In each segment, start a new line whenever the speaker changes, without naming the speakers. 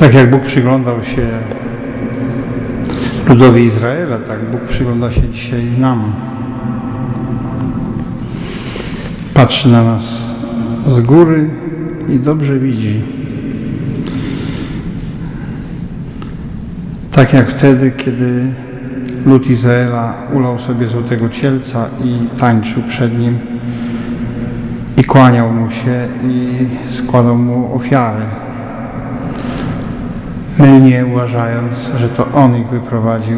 Tak jak Bóg przyglądał się ludowi Izraela, tak Bóg przygląda się dzisiaj nam. Patrzy na nas z góry i dobrze widzi. Tak jak wtedy, kiedy lud Izraela ulał sobie złotego cielca i tańczył przed nim i kłaniał mu się i składał mu ofiary, mylnie uważając, że to on ich wyprowadził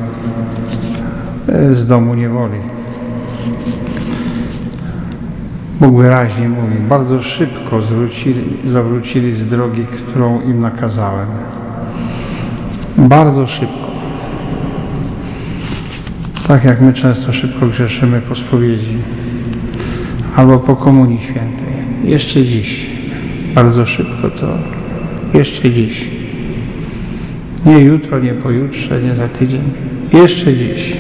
z domu niewoli. Bóg wyraźnie mówi, bardzo szybko zawrócili z drogi, którą im nakazałem. Bardzo szybko. Tak jak my często szybko grzeszymy po spowiedzi albo po Komunii Świętej. Jeszcze dziś. Bardzo szybko to jeszcze dziś. Nie jutro, nie pojutrze, nie za tydzień. Jeszcze dziś.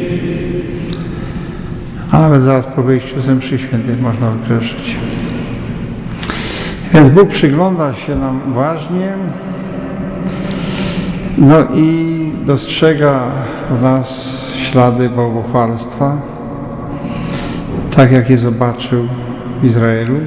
A nawet zaraz po wyjściu z mszy świętej można zgrzeszyć. Więc Bóg przygląda się nam uważnie, no i dostrzega w nas ślady bałwochwalstwa, tak jak je zobaczył w Izraelu.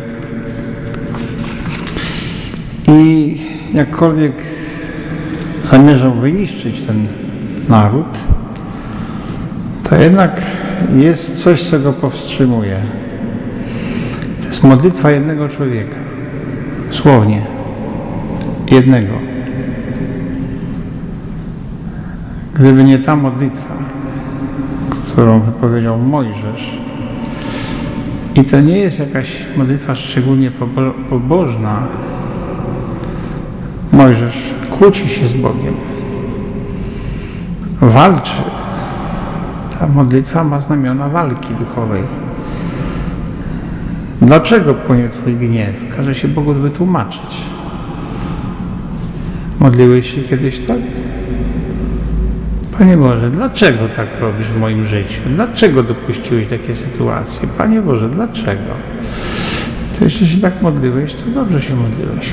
I jakkolwiek zamierzał wyniszczyć ten naród, to jednak jest coś, co go powstrzymuje. To jest modlitwa jednego człowieka. Słownie. Jednego. Gdyby nie ta modlitwa, którą wypowiedział Mojżesz, i to nie jest jakaś modlitwa szczególnie pobożna, Mojżesz kłóci się z Bogiem. Walczy. Ta modlitwa ma znamiona walki duchowej. Dlaczego płonie Twój gniew? Każe się Bogu wytłumaczyć. Modliłeś się kiedyś tak? Panie Boże, dlaczego tak robisz w moim życiu? Dlaczego dopuściłeś takie sytuacje? Panie Boże, dlaczego? To jeśli się tak modliłeś, to dobrze się modliłeś.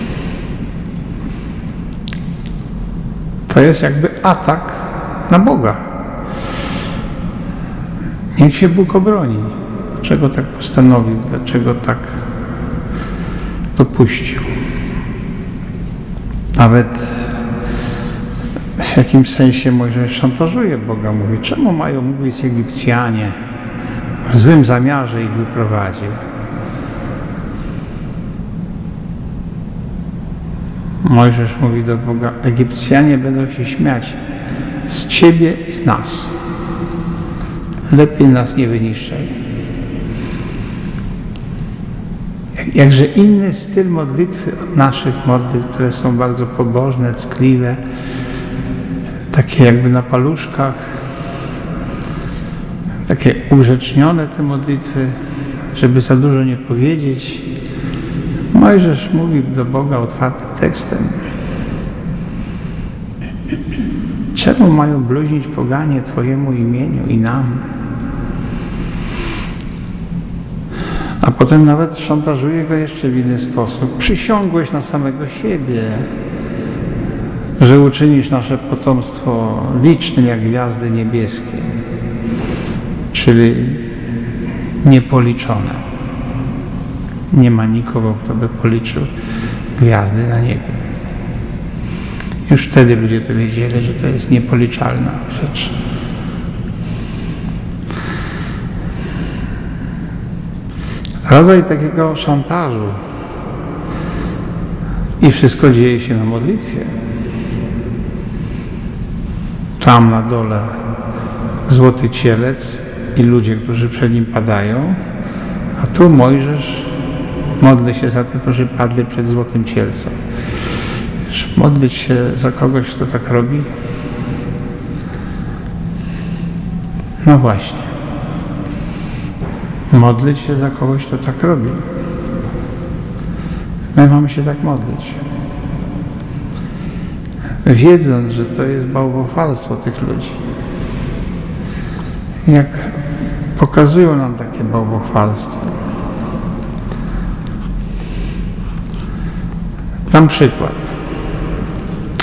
To jest jakby atak na Boga. Niech się Bóg obroni. Dlaczego tak postanowił? Dlaczego tak dopuścił? Nawet w jakimś sensie Mojżesz szantażuje Boga. Mówi, czemu mają mówić Egipcjanie? W złym zamiarze ich wyprowadził. Mojżesz mówi do Boga, Egipcjanie będą się śmiać z Ciebie i z nas. Lepiej nas nie wyniszczaj. Jakże inny styl modlitwy od naszych modlitw, które są bardzo pobożne, ckliwe, takie jakby na paluszkach, takie ugrzecznione te modlitwy, żeby za dużo nie powiedzieć. Mojżesz mówi do Boga otwartym tekstem. Czemu mają bluźnić poganie Twojemu imieniu i nam? A potem nawet szantażuje go jeszcze w inny sposób. Przysiągłeś na samego siebie, że uczynisz nasze potomstwo licznym jak gwiazdy niebieskie, czyli niepoliczone. Nie ma nikogo, kto by policzył gwiazdy na niebie. Już wtedy ludzie to wiedzieli, że to jest niepoliczalna rzecz. Rodzaj takiego szantażu. I wszystko dzieje się na modlitwie. Tam na dole złoty cielec i ludzie, którzy przed nim padają, a tu Mojżesz modli się za tych, którzy padli przed złotym cielcem. Modlić się za kogoś, kto tak robi? No właśnie. Modlić się za kogoś, kto tak robi. My mamy się tak modlić. Wiedząc, że to jest bałwochwalstwo tych ludzi. Jak pokazują nam takie bałwochwalstwo. Dam przykład.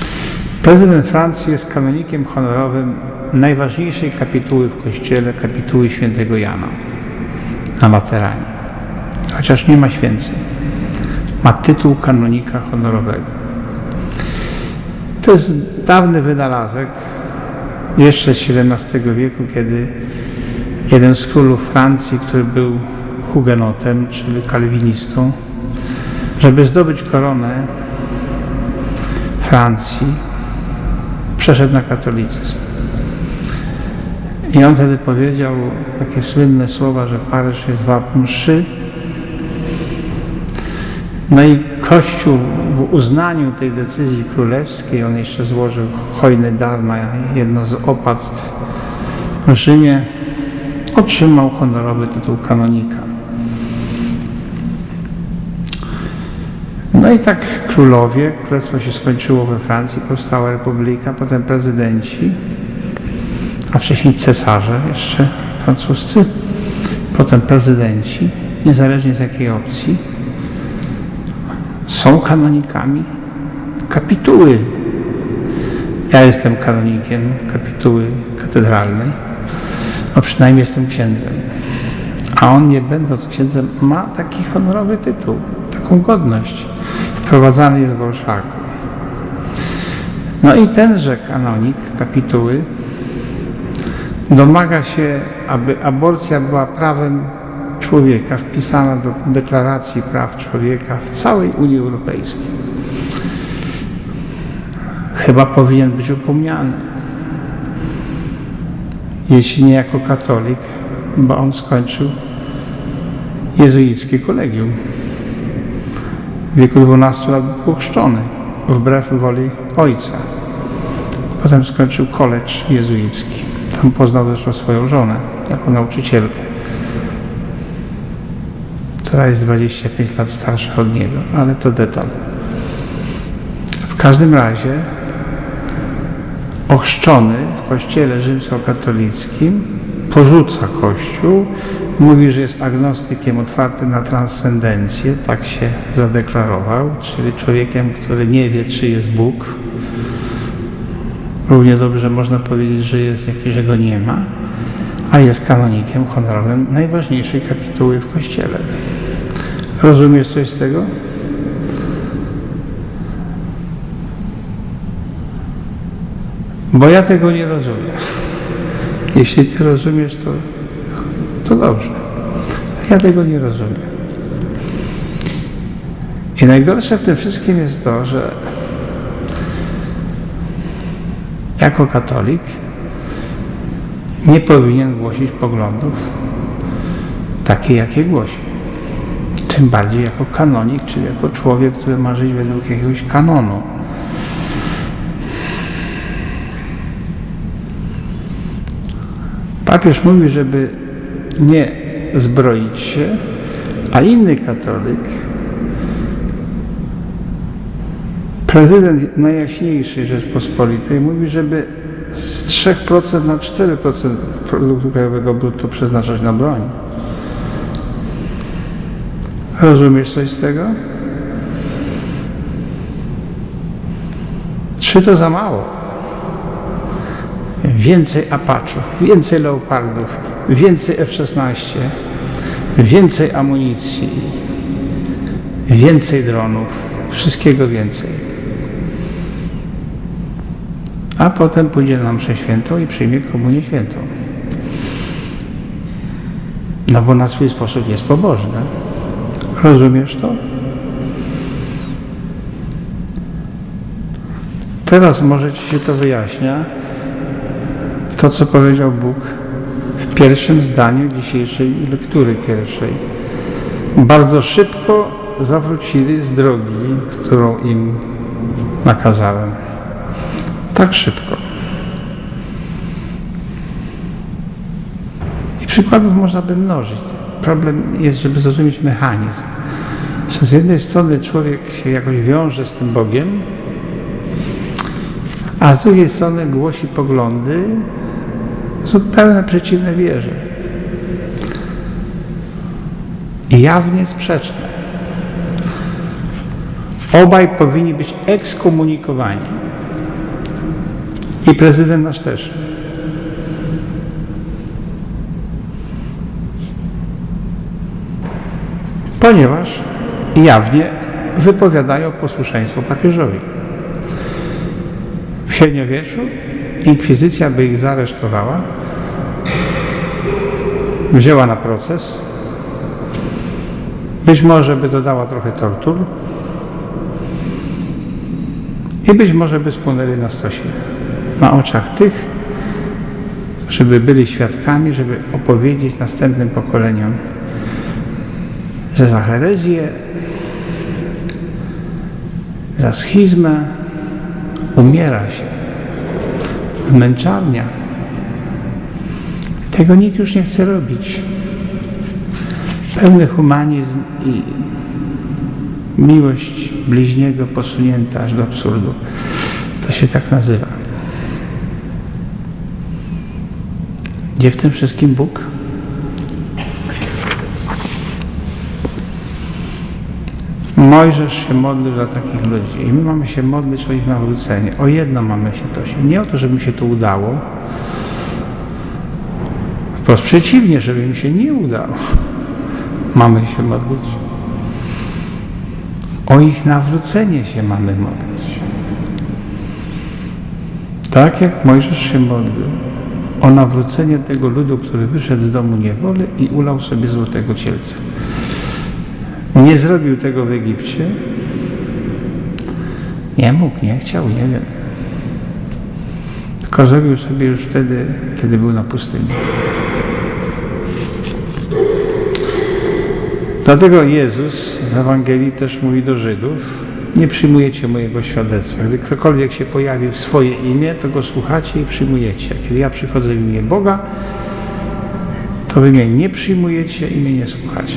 Prezydent Francji jest kanonikiem honorowym najważniejszej kapituły w kościele, kapituły świętego Jana na Lateranie. Chociaż nie ma święceń. Ma tytuł kanonika honorowego. To jest dawny wynalazek, jeszcze z XVII wieku, kiedy jeden z królów Francji, który był hugenotem, czyli kalwinistą, żeby zdobyć koronę Francji, przeszedł na katolicyzm. I on wtedy powiedział takie słynne słowa, że Paryż jest wart mszy. No i Kościół w uznaniu tej decyzji królewskiej, on jeszcze złożył hojny dar na jedno z opactw w Rzymie, otrzymał honorowy tytuł kanonika. No i tak królowie, królestwo się skończyło we Francji, powstała republika, potem prezydenci, a wcześniej cesarze jeszcze francuscy, potem prezydenci, niezależnie z jakiej opcji, są kanonikami kapituły. Ja jestem kanonikiem kapituły katedralnej, a przynajmniej jestem księdzem. A on, nie będąc księdzem, ma taki honorowy tytuł, taką godność. Wprowadzany jest w orszaku. No i tenże kanonik kapituły domaga się, aby aborcja była prawem człowieka, wpisana do Deklaracji Praw Człowieka w całej Unii Europejskiej. Chyba powinien być upomniany. Jeśli nie jako katolik, bo on skończył jezuickie kolegium. W wieku 12 lat był chrzczony, wbrew woli ojca. Potem skończył college jezuicki. Tam poznał zresztą swoją żonę jako nauczycielkę, która jest 25 lat starsza od niego, ale to detal. W każdym razie ochrzczony w kościele rzymskokatolickim porzuca Kościół, mówi, że jest agnostykiem otwartym na transcendencję, tak się zadeklarował, czyli człowiekiem, który nie wie, czy jest Bóg. Równie dobrze można powiedzieć, że jest jakiś, że go nie ma, a jest kanonikiem honorowym najważniejszej kapituły w Kościele. Rozumiesz coś z tego? Bo ja tego nie rozumiem. Jeśli ty rozumiesz, to dobrze. Ja tego nie rozumiem. I najgorsze w tym wszystkim jest to, że jako katolik nie powinien głosić poglądów takie, jakie głosi. Tym bardziej jako kanonik, czyli jako człowiek, który ma żyć według jakiegoś kanonu. Papież mówi, żeby nie zbroić się, a inny katolik, prezydent Najjaśniejszej Rzeczpospolitej, mówi, żeby z 3% na 4% produktu krajowego brutto przeznaczać na broń. Rozumiesz coś z tego? 3 to za mało. Więcej Apache'ów, więcej Leopardów, więcej F-16, więcej amunicji, więcej dronów, wszystkiego więcej. A potem pójdzie na mszę świętą i przyjmie komunię świętą. No bo na swój sposób jest pobożny. Rozumiesz to? Teraz może ci się to wyjaśnia. To, co powiedział Bóg w pierwszym zdaniu dzisiejszej lektury pierwszej. Bardzo szybko zawrócili z drogi, którą im nakazałem. Tak szybko. I przykładów można by mnożyć. Problem jest, żeby zrozumieć mechanizm. Że z jednej strony człowiek się jakoś wiąże z tym Bogiem, a z drugiej strony głosi poglądy zupełnie przeciwne wierze. I jawnie sprzeczne. Obaj powinni być ekskomunikowani. I prezydent nasz też. Ponieważ jawnie wypowiadają posłuszeństwo papieżowi. W średniowieczu inkwizycja by ich zaaresztowała, wzięła na proces, być może by dodała trochę tortur i być może by spłonęli na stosie, na oczach tych, żeby byli świadkami, żeby opowiedzieć następnym pokoleniom, że za herezję, za schizmę umiera się w męczarniach. Tego nikt już nie chce robić. Pełny humanizm i miłość bliźniego posunięta aż do absurdu. To się tak nazywa. Gdzie w tym wszystkim Bóg? Mojżesz się modlił za takich ludzi i my mamy się modlić o ich nawrócenie. O jedno mamy się prosić. Nie o to, żeby mi się to udało. Wprost przeciwnie, żeby mi się nie udało. Mamy się modlić. O ich nawrócenie się mamy modlić. Tak jak Mojżesz się modlił o nawrócenie tego ludu, który wyszedł z domu niewoli i ulał sobie złotego cielca. Nie zrobił tego w Egipcie. Nie mógł, nie chciał, nie wiem. Tylko zrobił sobie już wtedy, kiedy był na pustyni. Dlatego Jezus w Ewangelii też mówi do Żydów: nie przyjmujecie mojego świadectwa. Gdy ktokolwiek się pojawi w swoje imię, to go słuchacie i przyjmujecie. A kiedy ja przychodzę w imię Boga, to wy mnie nie przyjmujecie i mnie nie słuchacie.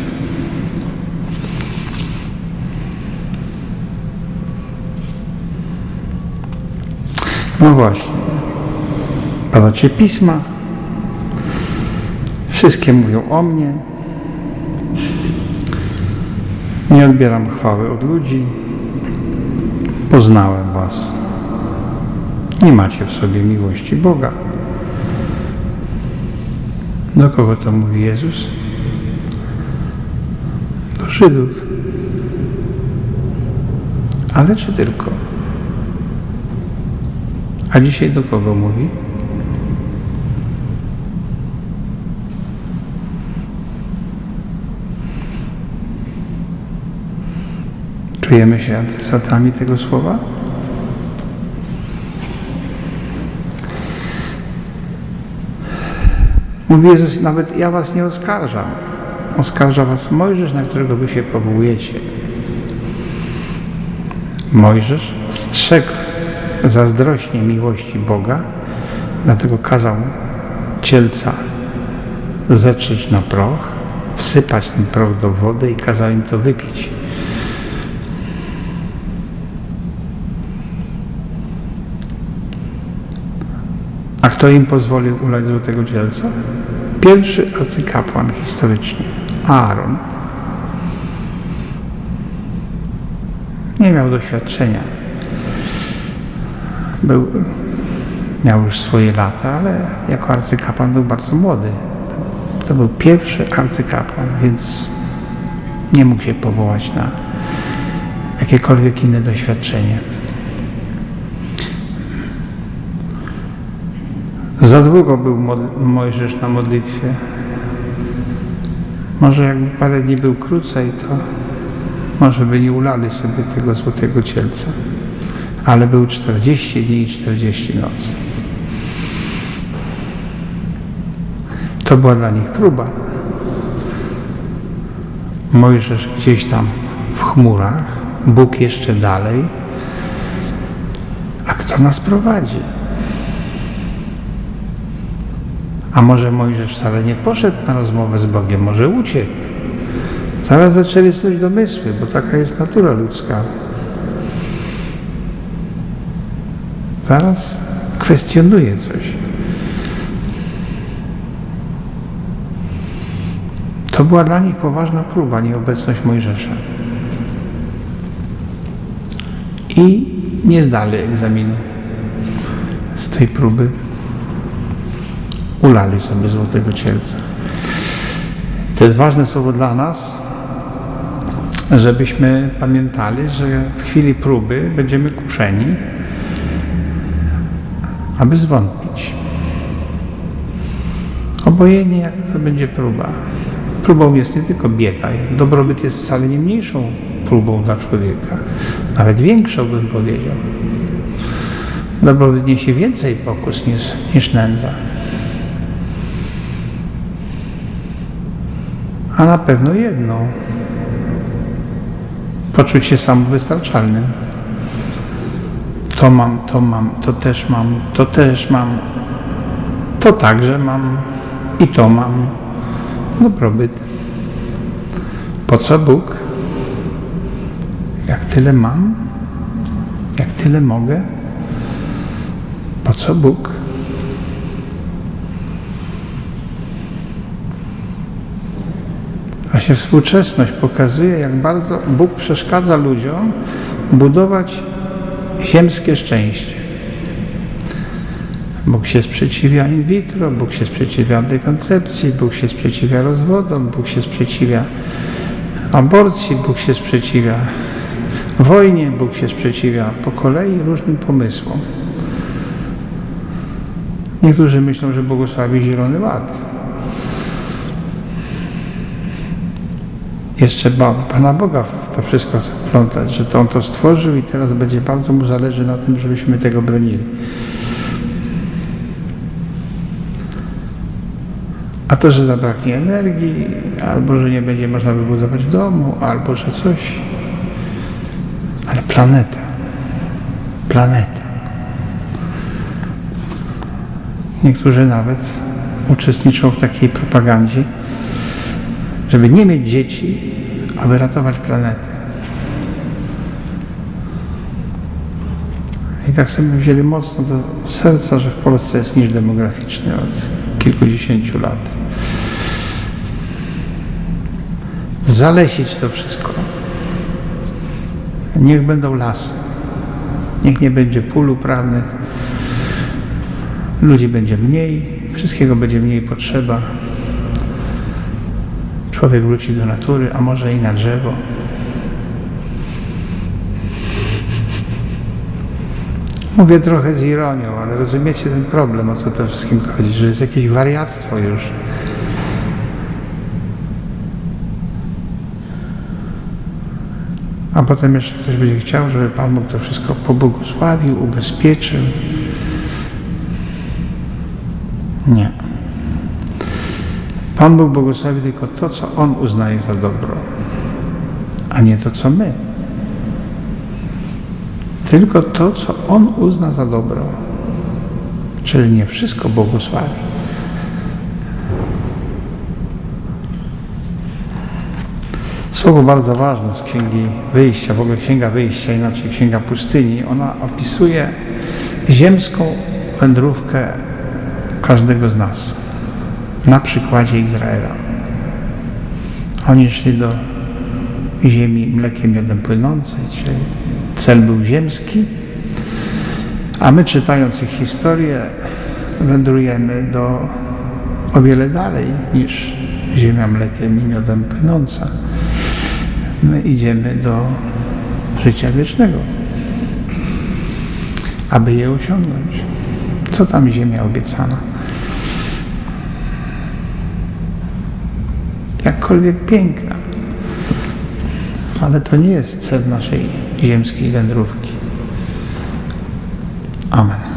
No właśnie. Badacie pisma. Wszystkie mówią o mnie. Nie odbieram chwały od ludzi. Poznałem was. Nie macie w sobie miłości Boga. Do kogo to mówi Jezus? Do Żydów. Ale czy tylko? A dzisiaj do kogo mówi? Czujemy się adresatami tego słowa? Mówi Jezus: nawet ja was nie oskarżam. Oskarża was Mojżesz, na którego wy się powołujecie. Mojżesz strzegł zazdrośnie miłości Boga, dlatego kazał cielca zetrzeć na proch, wsypać ten proch do wody i kazał im to wypić. A kto im pozwolił ulać złotego cielca? Pierwszy arcykapłan historyczny, Aaron. Nie miał doświadczenia. Miał już swoje lata, ale jako arcykapłan był bardzo młody. To był pierwszy arcykapłan, więc nie mógł się powołać na jakiekolwiek inne doświadczenie. Za długo był Mojżesz na modlitwie. Może jakby parę dni był krócej, to może by nie ulali sobie tego złotego cielca. Ale był 40 dni i 40 nocy. To była dla nich próba. Mojżesz gdzieś tam w chmurach, Bóg jeszcze dalej. A kto nas prowadzi? A może Mojżesz wcale nie poszedł na rozmowę z Bogiem, może uciekł. Zaraz zaczęli snuć domysły, bo taka jest natura ludzka. Zaraz kwestionuje coś. To była dla nich poważna próba, nieobecność Mojżesza. I nie zdali egzaminu. z tej próby ulali sobie złotego cielca. I to jest ważne słowo dla nas, żebyśmy pamiętali, że w chwili próby będziemy kuszeni, aby zwątpić. Obojętnie jak to będzie próba. Próbą jest nie tylko bieda. Dobrobyt jest wcale nie mniejszą próbą dla człowieka. Nawet większą, bym powiedział. Dobrobyt niesie więcej pokus niż nędza. A na pewno jedną. Poczuć się samowystarczalnym. To mam, to też mam, to też mam, to także mam i to mam. Dobrobyt. Po co Bóg? Jak tyle mam? Jak tyle mogę? Po co Bóg? A się współczesność pokazuje, jak bardzo Bóg przeszkadza ludziom budować ziemskie szczęście. Bóg się sprzeciwia in vitro, Bóg się sprzeciwia antykoncepcji, Bóg się sprzeciwia rozwodom, Bóg się sprzeciwia aborcji, Bóg się sprzeciwia wojnie, Bóg się sprzeciwia po kolei różnym pomysłom. Niektórzy myślą, że błogosławi Zielony Ład. Jeszcze Pana Boga w to wszystko wplątać, że to On to stworzył i teraz będzie bardzo Mu zależy na tym, żebyśmy tego bronili. A to, że zabraknie energii, albo że nie będzie można wybudować domu, albo że coś. Ale planeta. Niektórzy nawet uczestniczą w takiej propagandzie, żeby nie mieć dzieci, aby ratować planetę. I tak sobie wzięli mocno do serca, że w Polsce jest niż demograficzny od kilkudziesięciu lat. Zalesić to wszystko. Niech będą lasy. Niech nie będzie pól uprawnych. Ludzi będzie mniej. Wszystkiego będzie mniej potrzeba. Człowiek wróci do natury, a może i na drzewo. Mówię trochę z ironią, ale rozumiecie ten problem, o co to wszystkim chodzi, że jest jakieś wariactwo już. A potem jeszcze ktoś będzie chciał, żeby Pan Bóg to wszystko pobłogosławił, ubezpieczył. Nie. Pan Bóg błogosławi tylko to, co On uznaje za dobro, a nie to, co my. Tylko to, co On uzna za dobro. Czyli nie wszystko błogosławi. Słowo bardzo ważne z Księgi Wyjścia, w ogóle Księga Wyjścia, inaczej Księga Pustyni, ona opisuje ziemską wędrówkę każdego z nas. Na przykładzie Izraela. Oni szli do ziemi mlekiem miodem płynącej, czyli cel był ziemski, a my, czytając ich historię, wędrujemy o wiele dalej niż ziemia mlekiem i miodem płynąca. My idziemy do życia wiecznego, aby je osiągnąć. Co tam ziemia obiecana? Jakkolwiek piękna, ale to nie jest cel naszej ziemskiej wędrówki. Amen.